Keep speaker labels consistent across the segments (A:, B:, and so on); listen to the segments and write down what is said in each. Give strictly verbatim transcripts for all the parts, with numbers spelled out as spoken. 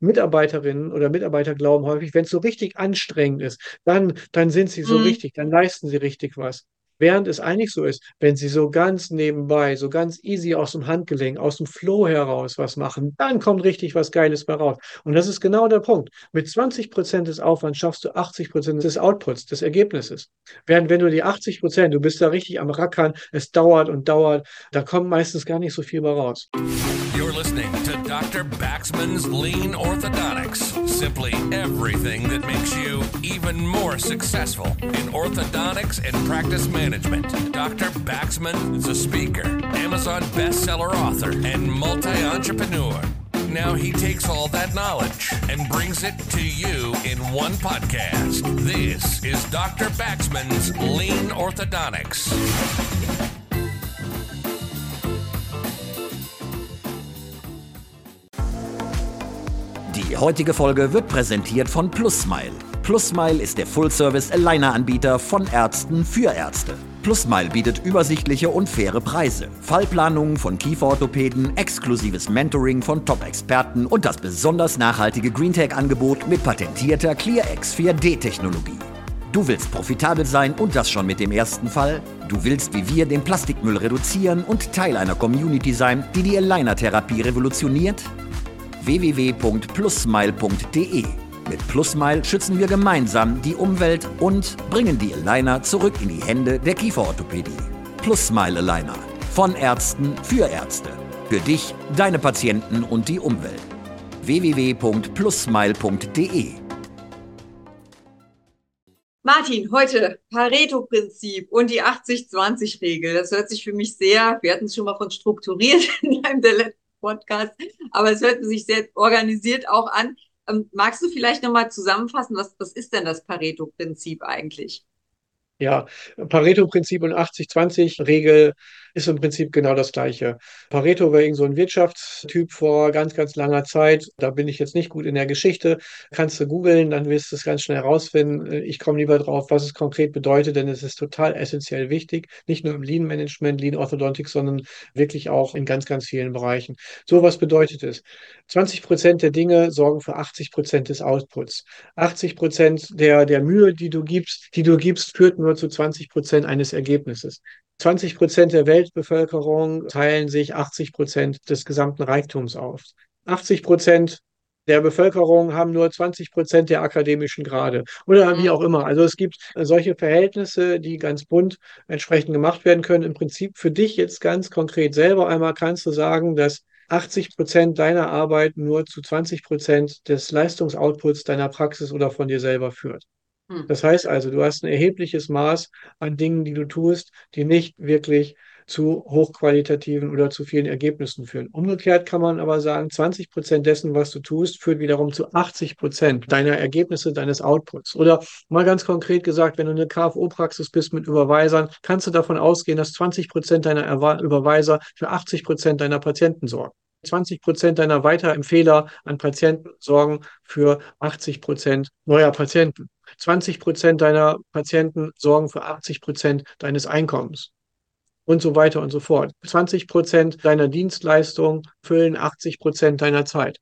A: Mitarbeiterinnen oder Mitarbeiter glauben häufig, wenn es so richtig anstrengend ist, dann, dann sind sie so
B: Mhm.
A: richtig, dann leisten sie richtig was. Während es eigentlich so ist, wenn sie so ganz nebenbei, so ganz easy aus dem Handgelenk, aus dem Flow heraus was machen, dann kommt richtig was Geiles bei raus. Und das ist genau der Punkt. Mit zwanzig Prozent des Aufwands schaffst du achtzig Prozent des Outputs, des Ergebnisses. Während wenn du die achtzig Prozent, du bist da richtig am Rackern, es dauert und dauert, da kommt meistens gar nicht so viel bei raus.
B: You're listening to Doctor Baxman's Lean Orthodontics. Simply everything that makes you even more successful in orthodontics and practice management. Doctor Baxman is a speaker, Amazon bestseller author, and multi-entrepreneur. Now he takes all that knowledge and brings it to you in one podcast. This is Doctor Baxman's Lean Orthodontics.
C: Die heutige Folge wird präsentiert von PlusSmile. PlusSmile ist der Full-Service-Aligner-Anbieter von Ärzten für Ärzte. PlusSmile bietet übersichtliche und faire Preise, Fallplanungen von Kieferorthopäden, exklusives Mentoring von Top-Experten und das besonders nachhaltige GreenTech-Angebot mit patentierter ClearX vier D-Technologie. Du willst profitabel sein und das schon mit dem ersten Fall? Du willst wie wir den Plastikmüll reduzieren und Teil einer Community sein, die die Aligner-Therapie revolutioniert? w w w punkt plussmile punkt d e. Mit PlusSmile schützen wir gemeinsam die Umwelt und bringen die Aligner zurück in die Hände der Kieferorthopädie. PlusSmile Aligner. Von Ärzten für Ärzte. Für dich, deine Patienten und die Umwelt. w w w punkt plussmile punkt d e.
D: Martin, heute Pareto-Prinzip und die achtzig zwanzig Regel. Das hört sich für mich sehr, wir hatten es schon mal von strukturiert in einem der letzten Podcasts, aber es hört sich sehr organisiert auch an. Ähm, magst du vielleicht nochmal zusammenfassen, was, was ist denn das Pareto-Prinzip eigentlich?
A: Ja, Pareto-Prinzip und achtzig zwanzig Regel ist im Prinzip genau das Gleiche. Pareto war irgend so ein Wirtschaftstyp vor ganz, ganz langer Zeit. Da bin ich jetzt nicht gut in der Geschichte. Kannst du googeln, dann wirst du es ganz schnell herausfinden. Ich komme lieber drauf, was es konkret bedeutet, denn es ist total essentiell wichtig. Nicht nur im Lean-Management, Lean-Orthodontics, sondern wirklich auch in ganz, ganz vielen Bereichen. So, was bedeutet es? zwanzig Prozent der Dinge sorgen für achtzig Prozent des Outputs. achtzig Prozent der, der Mühe, die du gibst, die du gibst, führt nur zu zwanzig Prozent eines Ergebnisses. zwanzig Prozent der Weltbevölkerung teilen sich achtzig Prozent des gesamten Reichtums auf. achtzig Prozent der Bevölkerung haben nur zwanzig Prozent der akademischen Grade oder wie
D: Hm.
A: auch immer. Also es gibt solche Verhältnisse, die ganz bunt entsprechend gemacht werden können. Im Prinzip für dich jetzt ganz konkret selber einmal kannst du sagen, dass achtzig Prozent deiner Arbeit nur zu zwanzig Prozent des Leistungsoutputs deiner Praxis oder von dir selber führt.
D: Hm.
A: Das heißt also, du hast ein erhebliches Maß an Dingen, die du tust, die nicht wirklich zu hochqualitativen oder zu vielen Ergebnissen führen. Umgekehrt kann man aber sagen, zwanzig Prozent dessen, was du tust, führt wiederum zu achtzig Prozent deiner Ergebnisse, deines Outputs. Oder mal ganz konkret gesagt, wenn du eine K F O-Praxis bist mit Überweisern, kannst du davon ausgehen, dass zwanzig Prozent deiner Erwa- Überweiser für achtzig Prozent deiner Patienten sorgen. zwanzig Prozent deiner Weiterempfehler an Patienten sorgen für achtzig Prozent neuer Patienten. zwanzig Prozent deiner Patienten sorgen für achtzig Prozent deines Einkommens und so weiter und so fort. zwanzig Prozent deiner Dienstleistung füllen achtzig Prozent deiner Zeit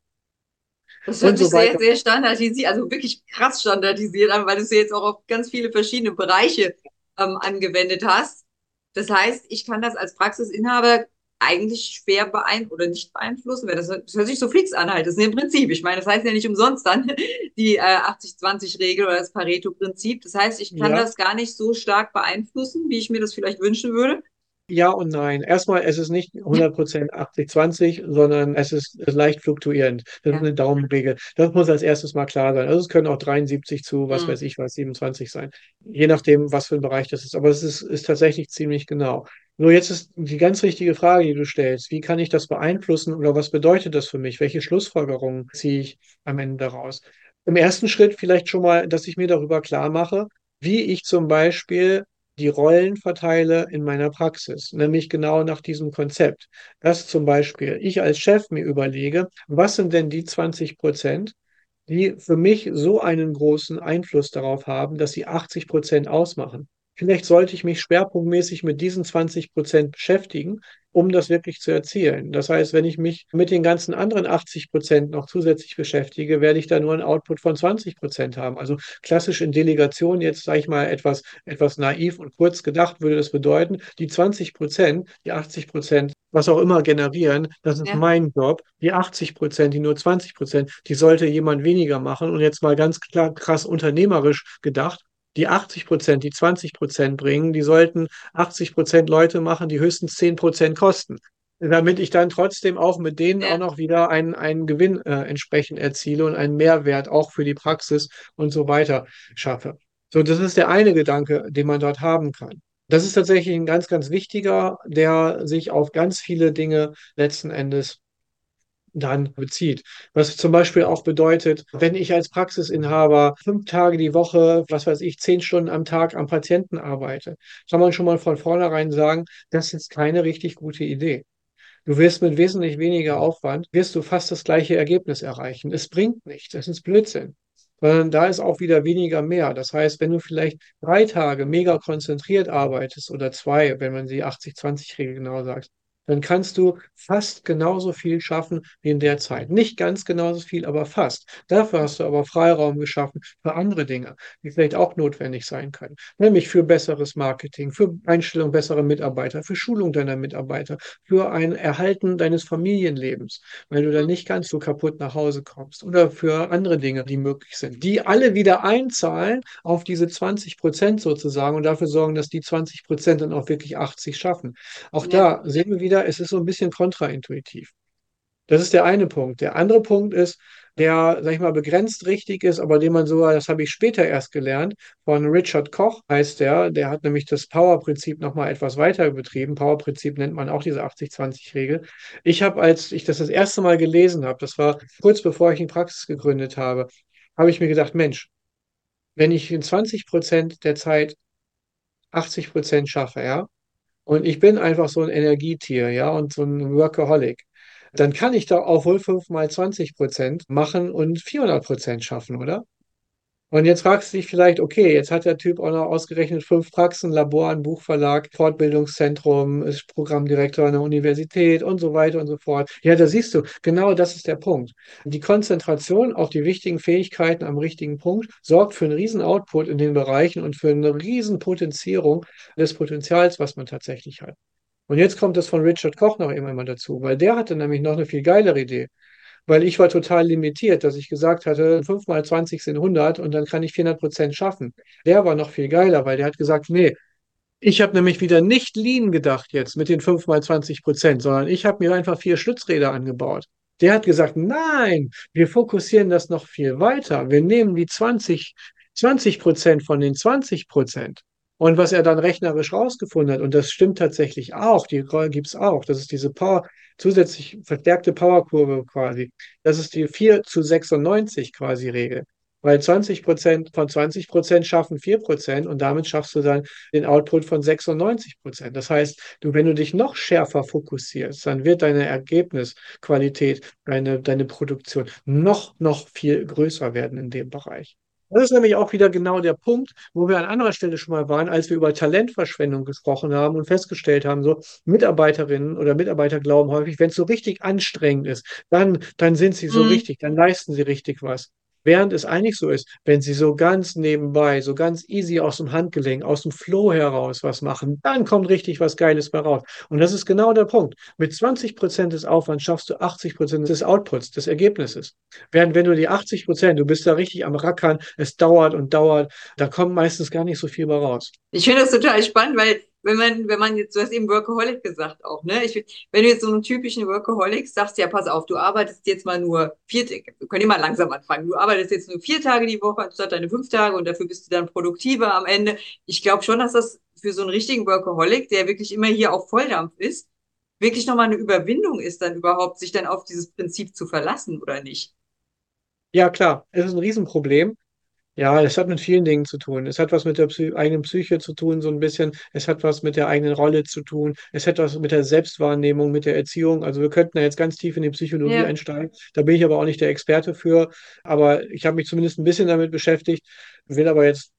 D: Das hört
A: und
D: sich
A: so
D: sehr,
A: weiter.
D: sehr standardisiert, also wirklich krass standardisiert an, weil du es ja jetzt auch auf ganz viele verschiedene Bereiche ähm, angewendet hast. Das heißt, ich kann das als Praxisinhaber eigentlich schwer beeinflussen oder nicht beeinflussen, weil das, das hört sich so fix an halt. Das ist ja im Prinzip. Ich meine, das heißt ja nicht umsonst dann die äh, achtzig zwanzig Regel oder das Pareto-Prinzip. Das heißt, ich kann
A: Ja,
D: das gar nicht so stark beeinflussen, wie ich mir das vielleicht wünschen würde.
A: ja und nein. Erstmal, es ist nicht hundert Prozent achtzig zwanzig, sondern es ist leicht fluktuierend. Das ist
D: Ja.
A: eine Daumenregel. Das muss als erstes mal klar sein. Also es können auch dreiundsiebzig zu, was
D: Hm.
A: weiß ich was, siebenundzwanzig sein. Je nachdem, was für ein Bereich das ist. Aber es ist, ist tatsächlich ziemlich genau. Nur jetzt ist die ganz richtige Frage, die du stellst. Wie kann ich das beeinflussen oder was bedeutet das für mich? Welche Schlussfolgerungen ziehe ich am Ende daraus? Im ersten Schritt vielleicht schon mal, dass ich mir darüber klar mache, wie ich zum Beispiel die Rollen verteile in meiner Praxis, nämlich genau nach diesem Konzept. Dass zum Beispiel ich als Chef mir überlege, was sind denn die zwanzig Prozent, die für mich so einen großen Einfluss darauf haben, dass sie achtzig Prozent ausmachen. vielleicht sollte ich mich schwerpunktmäßig mit diesen zwanzig Prozent beschäftigen, um das wirklich zu erzielen. Das heißt, wenn ich mich mit den ganzen anderen achtzig Prozent noch zusätzlich beschäftige, werde ich da nur einen Output von zwanzig Prozent haben. Also klassisch in Delegation, jetzt sage ich mal etwas, etwas naiv und kurz gedacht, würde das bedeuten, die zwanzig Prozent, die achtzig Prozent, was auch immer generieren, das ist
D: Ja,
A: mein Job. Die achtzig Prozent, die nur zwanzig Prozent, die sollte jemand weniger machen. Und jetzt mal ganz klar, krass unternehmerisch gedacht. Die achtzig Prozent, die zwanzig Prozent bringen, die sollten achtzig Prozent Leute machen, die höchstens zehn Prozent kosten, damit ich dann trotzdem auch mit denen auch
D: ja,
A: noch wieder einen, einen Gewinn äh, entsprechend erziele und einen Mehrwert auch für die Praxis und so weiter schaffe. So, das ist der eine Gedanke, den man dort haben kann. Das ist tatsächlich ein ganz, ganz wichtiger, der sich auf ganz viele Dinge letzten Endes dann bezieht. Was zum Beispiel auch bedeutet, wenn ich als Praxisinhaber fünf Tage die Woche, was weiß ich, zehn Stunden am Tag am Patienten arbeite, kann man schon mal von vornherein sagen, das ist keine richtig gute Idee. Du wirst mit wesentlich weniger Aufwand, wirst du fast das gleiche Ergebnis erreichen. Es bringt nichts, es ist Blödsinn. Sondern da ist auch wieder weniger mehr. Das heißt, wenn du vielleicht drei Tage mega konzentriert arbeitest oder zwei, wenn man die achtzig zwanzig Regel genau sagt, dann kannst du fast genauso viel schaffen wie in der Zeit. Nicht ganz genauso viel, aber fast. Dafür hast du aber Freiraum geschaffen für andere Dinge, die vielleicht auch notwendig sein können. Nämlich für besseres Marketing, für Einstellung besserer Mitarbeiter, für Schulung deiner Mitarbeiter, für ein Erhalten deines Familienlebens, weil du dann nicht ganz so kaputt nach Hause kommst oder für andere Dinge, die möglich sind, die alle wieder einzahlen auf diese zwanzig Prozent sozusagen und dafür sorgen, dass die zwanzig Prozent dann auch wirklich achtzig schaffen. Auch
D: ja,
A: da sehen wir wieder, es ist so ein bisschen kontraintuitiv. Das ist der eine Punkt. Der andere Punkt ist, der, sag ich mal, begrenzt richtig ist, aber den man sogar, das habe ich später erst gelernt, von Richard Koch heißt der, der hat nämlich das Power-Prinzip nochmal etwas weiter betrieben. Power-Prinzip nennt man auch diese achtzig zwanzig Regel. Ich habe, als ich das das erste Mal gelesen habe, das war kurz bevor ich eine Praxis gegründet habe, habe ich mir gedacht, Mensch, wenn ich in zwanzig Prozent der Zeit achtzig Prozent schaffe, ja, und ich bin einfach so ein Energietier, ja, und so ein Workaholic, dann kann ich doch auch wohl fünf mal zwanzig Prozent machen und vierhundert Prozent schaffen, oder? Und jetzt fragst du dich vielleicht, okay, jetzt hat der Typ auch noch ausgerechnet fünf Praxen, Labor, ein Buchverlag, Fortbildungszentrum, ist Programmdirektor an der Universität und so weiter und so fort. Ja, da siehst du, genau das ist der Punkt. Die Konzentration auf die wichtigen Fähigkeiten am richtigen Punkt sorgt für einen riesen Output in den Bereichen und für eine riesen Potenzierung des Potenzials, was man tatsächlich hat. Und jetzt kommt das von Richard Koch noch immer mal dazu, weil der hatte nämlich noch eine viel geilere Idee. Weil ich war total limitiert, dass ich gesagt hatte, fünf mal zwanzig sind hundert und dann kann ich vierhundert Prozent schaffen. Der war noch viel geiler, weil der hat gesagt, nee, ich habe nämlich wieder nicht Lean gedacht jetzt mit den fünf mal zwanzig Prozent, sondern ich habe mir einfach vier Stützräder angebaut. Der hat gesagt, nein, wir fokussieren das noch viel weiter. Wir nehmen die zwanzig, zwanzig Prozent von den zwanzig Prozent. Und was er dann rechnerisch rausgefunden hat, und das stimmt tatsächlich auch, die gibt es auch, das ist diese Power, zusätzlich verstärkte Powerkurve quasi. Das ist die vier zu sechsundneunzig quasi Regel. Weil zwanzig Prozent von zwanzig Prozent schaffen vier Prozent und damit schaffst du dann den Output von sechsundneunzig Prozent. Das heißt, du, wenn du dich noch schärfer fokussierst, dann wird deine Ergebnisqualität, deine, deine Produktion noch, noch viel größer werden in dem Bereich. Das ist nämlich auch wieder genau der Punkt, wo wir an anderer Stelle schon mal waren, als wir über Talentverschwendung gesprochen haben und festgestellt haben, so Mitarbeiterinnen oder Mitarbeiter glauben häufig, wenn es so richtig anstrengend ist, dann, dann sind sie so
D: mhm,
A: richtig, dann leisten sie richtig was. Während es eigentlich so ist, wenn sie so ganz nebenbei, so ganz easy aus dem Handgelenk, aus dem Flow heraus was machen, dann kommt richtig was Geiles bei raus. Und das ist genau der Punkt. Mit zwanzig Prozent des Aufwands schaffst du achtzig Prozent des Outputs, des Ergebnisses. Während wenn du die achtzig Prozent, du bist da richtig am Rackern, es dauert und dauert, da kommt meistens gar nicht so viel bei raus.
D: ich finde das total spannend, weil wenn man, wenn man jetzt, du hast eben Workaholic gesagt auch, ne? Ich, wenn du jetzt so einen typischen Workaholic sagst, ja, pass auf, du arbeitest jetzt mal nur vier, wir können immer langsam anfangen, du arbeitest jetzt nur vier Tage die Woche anstatt deine fünf Tage und dafür bist du dann produktiver am Ende. Ich glaube schon, dass das für so einen richtigen Workaholic, der wirklich immer hier auf Volldampf ist, wirklich nochmal eine Überwindung ist, dann überhaupt sich dann auf dieses Prinzip zu verlassen, oder nicht?
A: Ja, klar, es ist ein Riesenproblem. Ja, es hat mit vielen Dingen zu tun. Es hat was mit der Psy eigenen Psyche zu tun, so ein bisschen. Es hat was mit der eigenen Rolle zu tun. Es hat was mit der Selbstwahrnehmung, mit der Erziehung. Also wir könnten da jetzt ganz tief in die Psychologie
D: Ja.
A: einsteigen. Da bin ich aber auch nicht der Experte für. Aber ich habe mich zumindest ein bisschen damit beschäftigt, will aber jetzt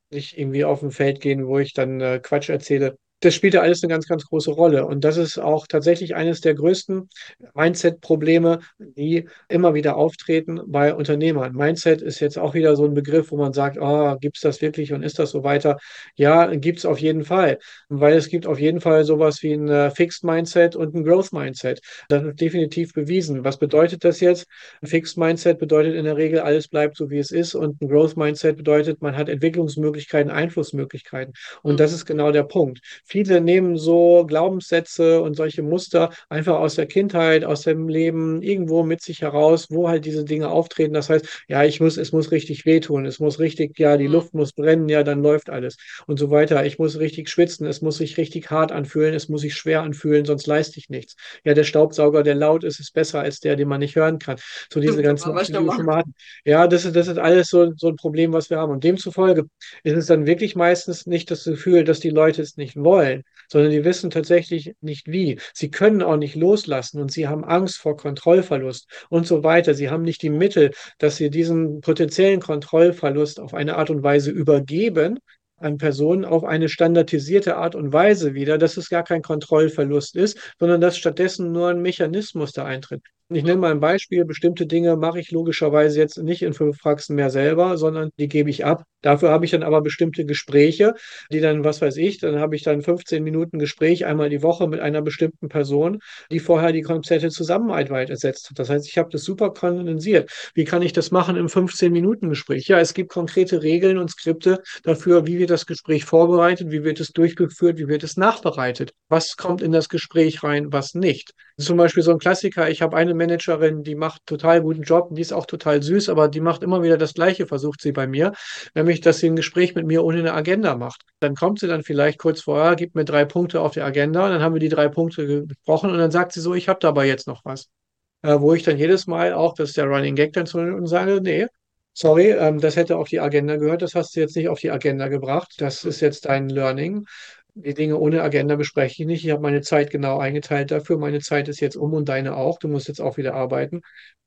A: nicht irgendwie auf ein Feld gehen, wo ich dann äh, Quatsch erzähle. Das spielt ja alles eine ganz, ganz große Rolle. Und das ist auch tatsächlich eines der größten Mindset-Probleme, die immer wieder auftreten bei Unternehmern. Mindset ist jetzt auch wieder so ein Begriff, wo man sagt, oh, gibt es das wirklich und ist das so weiter? Ja, gibt es auf jeden Fall, weil es gibt auf jeden Fall sowas wie ein äh, Fixed Mindset und ein Growth Mindset. Das ist definitiv bewiesen. Was bedeutet das jetzt? Ein Fixed Mindset bedeutet in der Regel, alles bleibt so, wie es ist. Und ein Growth Mindset bedeutet, man hat Entwicklungsmöglichkeiten, Einflussmöglichkeiten. Und das ist genau der Punkt. Viele nehmen so Glaubenssätze und solche Muster einfach aus der Kindheit, aus dem Leben irgendwo mit sich heraus, wo halt diese Dinge auftreten. Das heißt, ja, ich muss, es muss richtig wehtun, es muss richtig, ja, die Luft muss brennen, ja, dann läuft alles und so weiter. Ich muss richtig schwitzen, es muss sich richtig hart anfühlen, es muss sich schwer anfühlen, sonst leiste ich nichts. Ja, der Staubsauger, der laut ist, ist besser als der, den man nicht hören kann. So diese
D: Stimmt, das
A: ganzen
D: haben wir schon mal.
A: Axiomaten. Ja, das ist, das ist alles so, so ein Problem, was wir haben. Und demzufolge ist es dann wirklich meistens nicht das Gefühl, dass die Leute es nicht wollen, sondern die wissen tatsächlich nicht wie. Sie können auch nicht loslassen und sie haben Angst vor Kontrollverlust und so weiter. Sie haben nicht die Mittel, dass sie diesen potenziellen Kontrollverlust auf eine Art und Weise übergeben an Personen auf eine standardisierte Art und Weise wieder, dass es gar kein Kontrollverlust ist, sondern dass stattdessen nur ein Mechanismus da eintritt. Ich nenne mal ein Beispiel. Bestimmte Dinge mache ich logischerweise jetzt nicht in fünf Praxen mehr selber, sondern die gebe ich ab. Dafür habe ich dann aber bestimmte Gespräche, die dann, was weiß ich, dann habe ich dann fünfzehn Minuten Gespräch einmal die Woche mit einer bestimmten Person, die vorher die komplette Zusammenarbeit ersetzt hat. Das heißt, ich habe das super kondensiert. Wie kann ich das machen im fünfzehn Minuten Gespräch? Ja, es gibt konkrete Regeln und Skripte dafür, wie wird das Gespräch vorbereitet, wie wird es durchgeführt, wie wird es nachbereitet. Was kommt in das Gespräch rein, was nicht. Zum Beispiel so ein Klassiker, ich habe eine Managerin, die macht total guten Job, die ist auch total süß, aber die macht immer wieder das Gleiche, versucht sie bei mir, nämlich, dass sie ein Gespräch mit mir ohne eine Agenda macht. Dann kommt sie dann vielleicht kurz vorher, gibt mir drei Punkte auf der Agenda, und dann haben wir die drei Punkte besprochen und dann sagt sie so, ich habe dabei jetzt noch was. Äh, wo ich dann jedes Mal auch, das ist der Running Gag dann zu und sage, nee, sorry, ähm, das hätte auf die Agenda gehört, das hast du jetzt nicht auf die Agenda gebracht, das ist jetzt dein Learning. Die Dinge ohne Agenda bespreche ich nicht. Ich habe meine Zeit genau eingeteilt dafür. Meine Zeit ist jetzt um und deine auch. Du musst jetzt auch wieder arbeiten.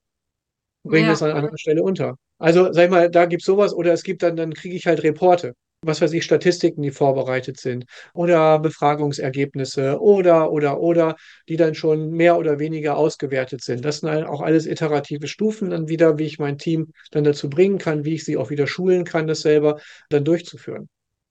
A: Bringen
D: Ja,
A: es an anderer Stelle unter. Also, sag ich mal, da gibt es sowas oder es gibt dann, dann kriege ich halt Reporte. Was weiß ich, Statistiken, die vorbereitet sind oder Befragungsergebnisse oder, oder, oder, die dann schon mehr oder weniger ausgewertet sind. Das sind halt auch alles iterative Stufen dann wieder, wie ich mein Team dann dazu bringen kann, wie ich sie auch wieder schulen kann, das selber dann durchzuführen.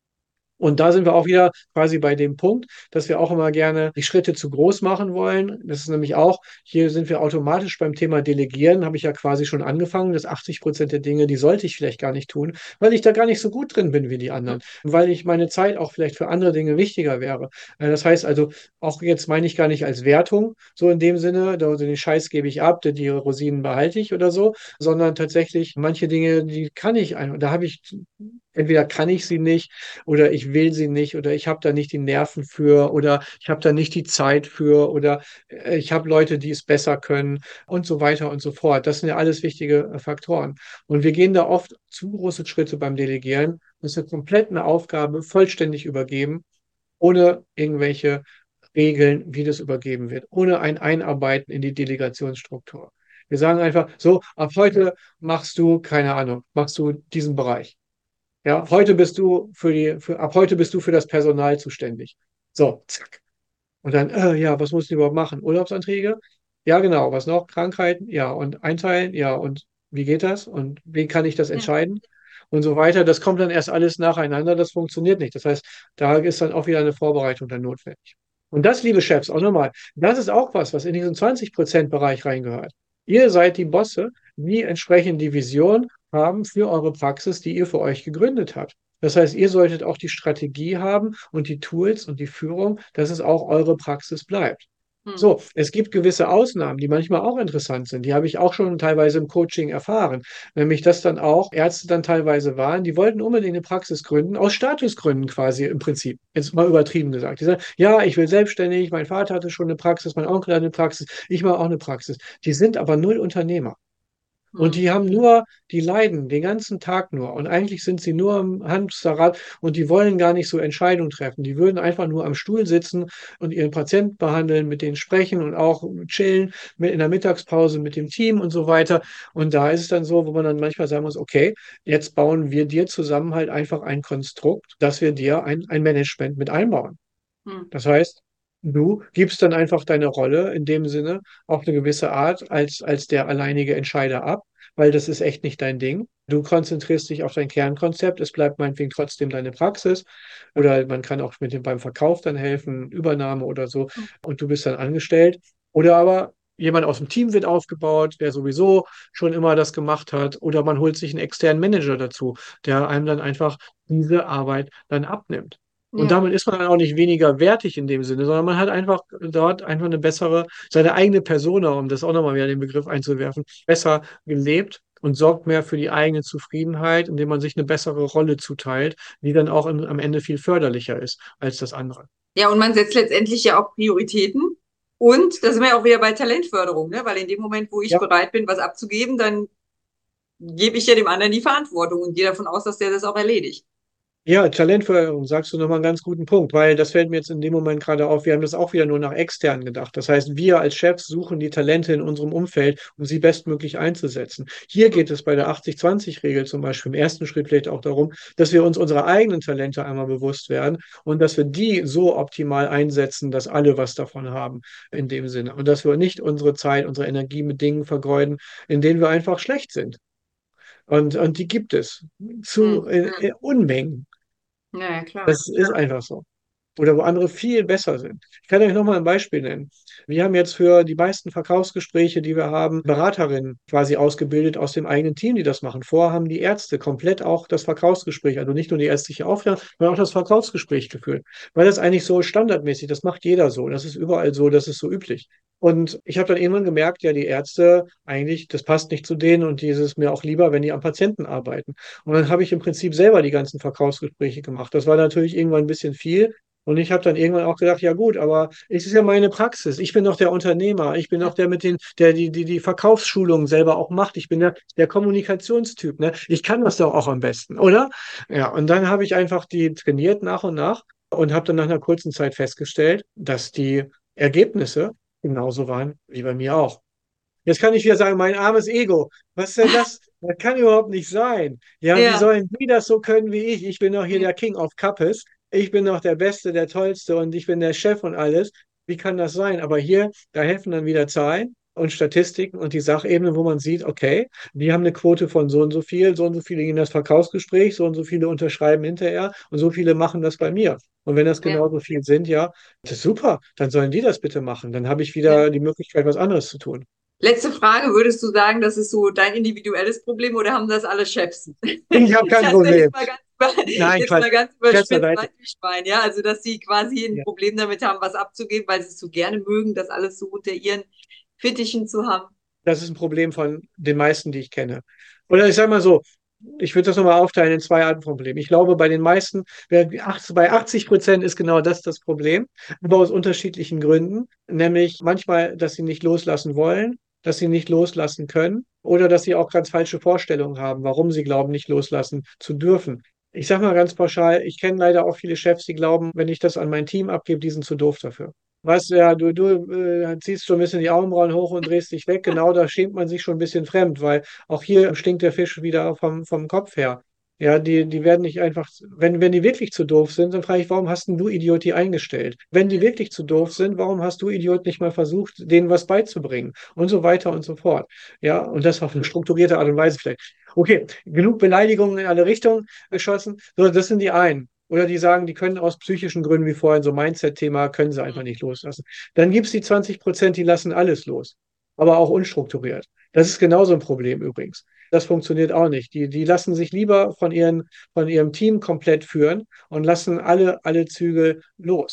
A: Und da sind wir auch wieder quasi bei dem Punkt, dass wir auch immer gerne die Schritte zu groß machen wollen. Das ist nämlich auch, hier sind wir automatisch beim Thema Delegieren, habe ich ja quasi schon angefangen, dass achtzig Prozent der Dinge, die sollte ich vielleicht gar nicht tun, weil ich da gar nicht so gut drin bin wie die anderen, weil ich meine Zeit auch vielleicht für andere Dinge wichtiger wäre. Äh, Das heißt also, auch jetzt meine ich gar nicht als Wertung, so in dem Sinne, also den Scheiß gebe ich ab, die Rosinen behalte ich oder so, sondern tatsächlich manche Dinge, die kann ich einfach, da habe ich, entweder kann ich sie nicht, oder ich will sie nicht oder ich habe da nicht die Nerven für oder ich habe da nicht die Zeit für oder äh, ich habe Leute, die es besser können und so weiter und so fort. Das sind ja alles wichtige äh, Faktoren. Und wir gehen da oft zu große Schritte beim Delegieren, dass wir komplett eine Aufgabe vollständig übergeben, ohne irgendwelche Regeln, wie das übergeben wird, ohne ein Einarbeiten in die Delegationsstruktur. Wir sagen einfach, so, ab heute machst du, keine Ahnung, machst du diesen Bereich. Ja, heute bist du für die, für, ab heute bist du für das Personal zuständig. So, zack. Und dann, äh, ja, was musst du überhaupt machen? Urlaubsanträge? Ja, genau. Was noch? Krankheiten? Ja. Und einteilen? Ja. Und wie geht das? Und wie kann ich das
D: ja.
A: entscheiden? Und so weiter. Das kommt dann erst alles nacheinander. Das funktioniert nicht. Das heißt, da ist dann auch wieder eine Vorbereitung dann notwendig. Und das, liebe Chefs, auch nochmal, das ist auch was, was in diesen zwanzig-Prozent-Bereich reingehört. Ihr seid die Bosse, die entsprechend die Vision haben für eure Praxis, die ihr für euch gegründet habt. Das heißt, ihr solltet auch die Strategie haben und die Tools und die Führung, dass es auch eure Praxis bleibt.
D: Hm.
A: So, es gibt gewisse Ausnahmen, die manchmal auch interessant sind. Die habe ich auch schon teilweise im Coaching erfahren. Nämlich, dass dann auch Ärzte dann teilweise waren, die wollten unbedingt eine Praxis gründen, aus Statusgründen quasi im Prinzip. Jetzt mal übertrieben gesagt. Die sagen, ja, ich will selbstständig, mein Vater hatte schon eine Praxis, mein Onkel hat eine Praxis, ich mache auch eine Praxis. Die sind aber null Unternehmer. Und
D: Hm.
A: die haben nur, die leiden den ganzen Tag nur. Und eigentlich sind sie nur am Hamsterrad und die wollen gar nicht so Entscheidungen treffen. Die würden einfach nur am Stuhl sitzen und ihren Patienten behandeln, mit denen sprechen und auch chillen mit in der Mittagspause mit dem Team und so weiter. Und da ist es dann so, wo man dann manchmal sagen muss, okay, jetzt bauen wir dir zusammen halt einfach ein Konstrukt, dass wir dir ein, ein Management mit einbauen.
D: Hm.
A: Das heißt, du gibst dann einfach deine Rolle in dem Sinne auf eine gewisse Art als, als der alleinige Entscheider ab, weil das ist echt nicht dein Ding. Du konzentrierst dich auf dein Kernkonzept. Es bleibt meinetwegen trotzdem deine Praxis. Oder man kann auch mit dem beim Verkauf dann helfen, Übernahme oder so. Und du bist dann angestellt. Oder aber jemand aus dem Team wird aufgebaut, der sowieso schon immer das gemacht hat. Oder man holt sich einen externen Manager dazu, der einem dann einfach diese Arbeit dann abnimmt. Und
D: Ja.
A: damit ist man dann auch nicht weniger wertig in dem Sinne, sondern man hat einfach dort einfach eine bessere, seine eigene Persona, um das auch nochmal wieder den Begriff einzuwerfen, besser gelebt und sorgt mehr für die eigene Zufriedenheit, indem man sich eine bessere Rolle zuteilt, die dann auch im, am Ende viel förderlicher ist als das andere.
D: Ja, und man setzt letztendlich ja auch Prioritäten. Und da sind wir ja auch wieder bei Talentförderung, ne? Weil in dem Moment, wo ich
A: Ja.
D: bereit bin, was abzugeben, dann gebe ich ja dem anderen die Verantwortung und gehe davon aus, dass der das auch erledigt.
A: Ja, Talentförderung, sagst du nochmal einen ganz guten Punkt, weil das fällt mir jetzt in dem Moment gerade auf. Wir haben das auch wieder nur nach extern gedacht. Das heißt, wir als Chefs suchen die Talente in unserem Umfeld, um sie bestmöglich einzusetzen. Hier geht es bei der achtzig zwanzig Regel zum Beispiel im ersten Schritt vielleicht auch darum, dass wir uns unserer eigenen Talente einmal bewusst werden und dass wir die so optimal einsetzen, dass alle was davon haben in dem Sinne. Und dass wir nicht unsere Zeit, unsere Energie mit Dingen vergeuden, in denen wir einfach schlecht sind. Und, und die gibt es zu
D: Hm.
A: in,
D: Hm.
A: in Unmengen.
D: Ja, ja, klar.
A: Das ist einfach so. Oder wo andere viel besser sind. Ich kann euch nochmal ein Beispiel nennen. Wir haben jetzt für die meisten Verkaufsgespräche, die wir haben, Beraterinnen quasi ausgebildet aus dem eigenen Team, die das machen. Vorher haben die Ärzte komplett auch das Verkaufsgespräch, also nicht nur die ärztliche Aufklärung, sondern auch das Verkaufsgespräch geführt. Weil das eigentlich so standardmäßig, das macht jeder so. Das ist überall so, das ist so üblich. Und ich habe dann irgendwann gemerkt, ja, die Ärzte eigentlich, das passt nicht zu denen und dieses ist mir auch lieber, wenn die am Patienten arbeiten. Und dann habe ich im Prinzip selber die ganzen Verkaufsgespräche gemacht. Das war natürlich irgendwann ein bisschen viel. Und ich habe dann irgendwann auch gedacht, ja gut, aber es ist ja meine Praxis. Ich bin doch der Unternehmer. Ich bin doch der mit den, der die, die, die Verkaufsschulungen selber auch macht. Ich bin der, der Kommunikationstyp, ne? Ich kann das doch auch am besten, oder? Ja, und dann habe ich einfach die trainiert nach und nach und habe dann nach einer kurzen Zeit festgestellt, dass die Ergebnisse genauso waren wie bei mir auch. Jetzt kann ich wieder sagen, mein armes Ego. Was ist denn das? Das kann überhaupt nicht sein. Ja, wie
D: Ja.
A: sollen die das so können wie ich? Ich bin doch hier
D: Hm.
A: der King of Kappes. Ich bin doch der Beste, der Tollste und ich bin der Chef und alles. Wie kann das sein? Aber hier, da helfen dann wieder Zahlen und Statistiken und die Sachebene, wo man sieht, okay, die haben eine Quote von so und so viel, so und so viele gehen in das Verkaufsgespräch, so und so viele unterschreiben hinterher und so viele machen das bei mir. Und wenn das
D: Ja.
A: genauso viel sind, ja, das ist super, dann sollen die das bitte machen. Dann habe ich
D: Ja.
A: wieder die Möglichkeit, was anderes zu tun.
D: Letzte Frage, würdest du sagen, das ist so dein individuelles Problem oder haben das alle Chefs?
A: Ich habe kein
D: Das wäre
A: Problem.
D: jetzt mal ganz, über-
A: Nein,
D: jetzt
A: Quatsch.
D: mal ganz
A: Scherz
D: überspitzt,
A: beiseite.
D: weißt du, wie ich meine, ja? Also, dass sie quasi ein
A: Ja.
D: Problem damit haben, was abzugeben, weil sie es so gerne mögen, das alles so unter ihren Fittichen zu haben.
A: Das ist ein Problem von den meisten, die ich kenne. Oder ich sage mal so, ich würde das nochmal aufteilen in zwei Arten von Problemen. Ich glaube, bei den meisten, bei achtzig Prozent ist genau das das Problem, aber aus unterschiedlichen Gründen. Nämlich manchmal, dass sie nicht loslassen wollen, dass sie nicht loslassen können oder dass sie auch ganz falsche Vorstellungen haben, warum sie glauben, nicht loslassen zu dürfen. Ich sage mal ganz pauschal, ich kenne leider auch viele Chefs, die glauben, wenn ich das an mein Team abgebe, die sind zu doof dafür. Weißt du, ja, du, du äh, ziehst schon ein bisschen die Augenbrauen hoch und drehst dich weg. Genau, da schämt man sich schon ein bisschen fremd, weil auch hier stinkt der Fisch wieder vom, vom Kopf her. Ja, die, die werden nicht einfach, wenn, wenn die wirklich zu doof sind, dann frage ich, warum hast denn du Idiot die eingestellt? Wenn die wirklich zu doof sind, warum hast du Idiot nicht mal versucht, denen was beizubringen? Und so weiter und so fort. Ja, und das auf eine strukturierte Art und Weise vielleicht. Okay, genug Beleidigungen in alle Richtungen geschossen. So, das sind die einen. Oder die sagen, die können aus psychischen Gründen, wie vorhin so Mindset-Thema, können sie einfach nicht loslassen. Dann gibt es die zwanzig Prozent, die lassen alles los, aber auch unstrukturiert. Das ist genauso ein Problem übrigens. Das funktioniert auch nicht. Die, die lassen sich lieber von, ihren, von ihrem Team komplett führen und lassen alle, alle Zügel los.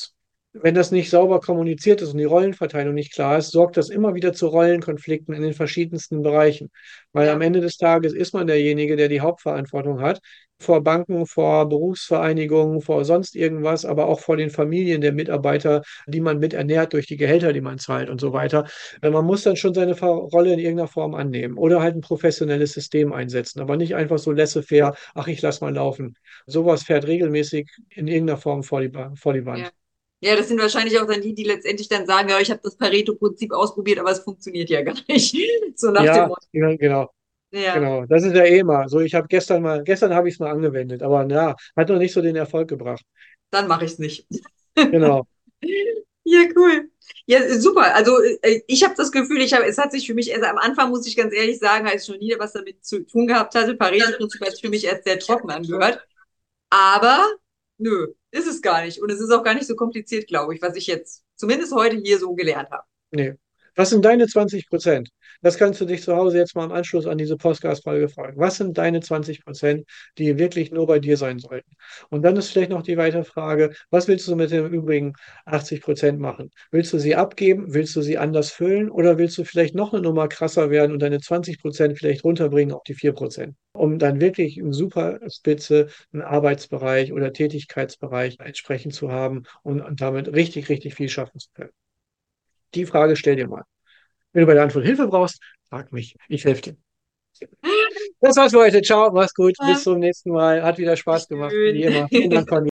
A: wenn das nicht sauber kommuniziert ist und die Rollenverteilung nicht klar ist, sorgt das immer wieder zu Rollenkonflikten in den verschiedensten Bereichen. Weil
D: Ja.
A: am Ende des Tages ist man derjenige, der die Hauptverantwortung hat, vor Banken, vor Berufsvereinigungen, vor sonst irgendwas, aber auch vor den Familien der Mitarbeiter, die man mit ernährt durch die Gehälter, die man zahlt und so weiter. Man muss dann schon seine Rolle in irgendeiner Form annehmen oder halt ein professionelles System einsetzen, aber nicht einfach so laissez-faire, ach, ich lass mal laufen. Sowas fährt regelmäßig in irgendeiner Form vor die, Ba- vor die Wand.
D: Ja. Ja, das sind wahrscheinlich auch dann die, die letztendlich dann sagen, ja, ich habe das Pareto-Prinzip ausprobiert, aber es funktioniert ja gar nicht. So nach dem
A: Ja,
D: Motto.
A: ja, genau,
D: Ja,
A: genau. Das ist ja eh mal. So, ich habe gestern mal, gestern habe ich es mal angewendet, aber na, hat noch nicht so den Erfolg gebracht.
D: dann mache ich es nicht.
A: Genau.
D: Ja, cool. Ja, super. Also äh, ich habe das Gefühl, ich habe, es hat sich für mich, also am Anfang muss ich ganz ehrlich sagen, als ich noch nie was damit zu tun gehabt hatte, Pareto-Prinzip hat sich für mich erst sehr trocken angehört. Aber nö, ist es gar nicht. Und es ist auch gar nicht so kompliziert, glaube ich, was ich jetzt zumindest heute hier so gelernt habe.
A: Nee. Was sind deine zwanzig Prozent? Das kannst du dich zu Hause jetzt mal im Anschluss an diese Podcast-Folge fragen. Was sind deine zwanzig Prozent, die wirklich nur bei dir sein sollten? Und dann ist vielleicht noch die weitere Frage, was willst du mit den übrigen achtzig Prozent machen? Willst du sie abgeben? Willst du sie anders füllen? Oder willst du vielleicht noch eine Nummer krasser werden und deine zwanzig Prozent vielleicht runterbringen auf die vier Prozent? Um dann wirklich eine super Spitze, einen Arbeitsbereich oder Tätigkeitsbereich entsprechend zu haben und, und damit richtig, richtig viel schaffen zu können. Die Frage stell dir mal. Wenn du bei der Antwort Hilfe brauchst, frag mich. Ich helfe dir. Das war's für heute. Ciao, mach's gut. Bis zum nächsten Mal. Hat wieder Spaß gemacht. Wie immer. Vielen Dank, Conny.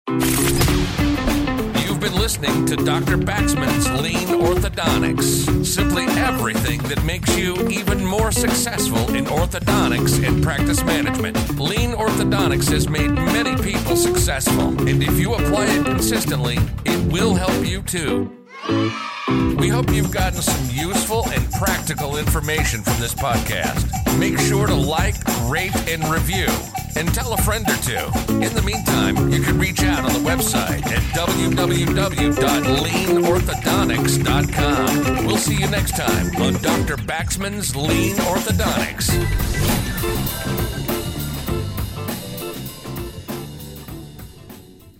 B: You've been listening to Doctor Baxman's Lean Orthodontics. Simply everything that makes you even more successful in orthodontics and practice management. Lean Orthodontics has made many people successful, and if you apply it consistently, it will help you too. We hope you've gotten some useful and practical information from this podcast. Make sure to like, rate, and review, and tell a friend or two. In the meantime, you can reach out on the website at w w w dot lean orthodontics dot com. We'll see you next time on Doctor Baxman's Lean Orthodontics.